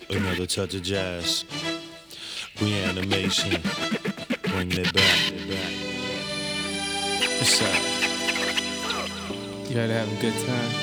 Another touch of jazz. Reanimation. Bring it back. What's up? You gotta have a good time.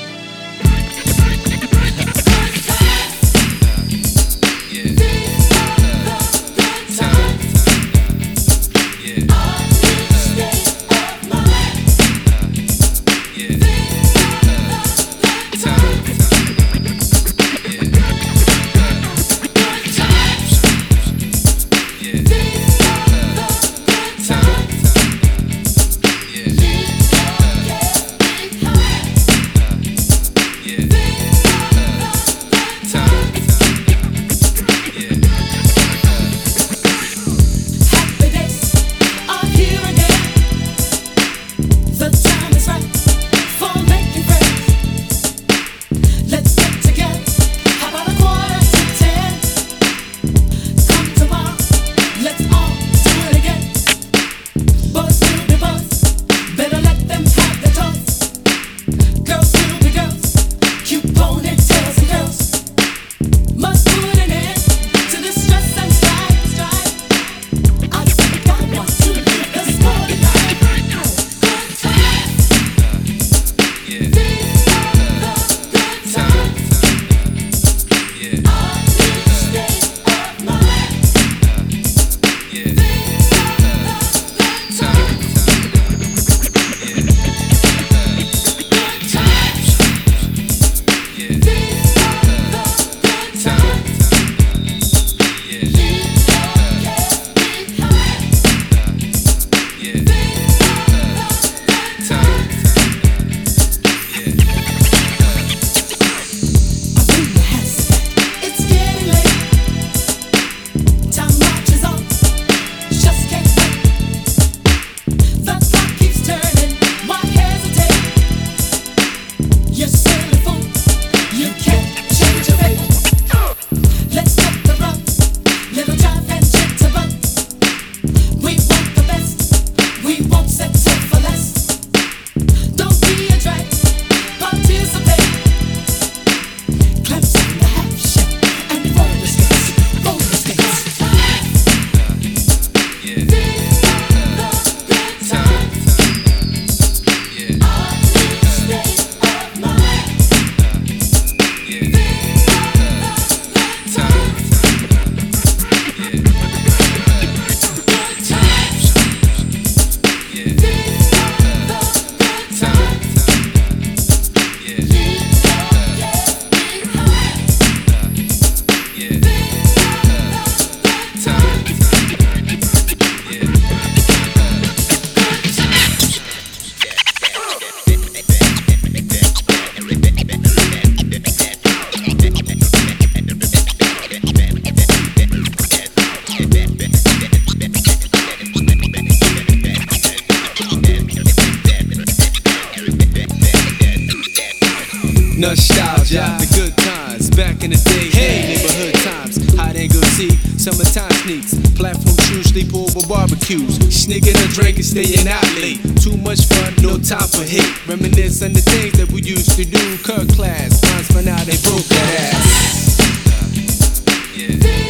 Nostalgia, the good times, back in the day, hey, neighborhood times, hide and go see, summertime sneaks, platform shoes, sleep over barbecues, sneaking a drink and staying out late, too much fun, no time for hate, reminisce on the things that we used to do, Kirk class, once for now they broke that ass.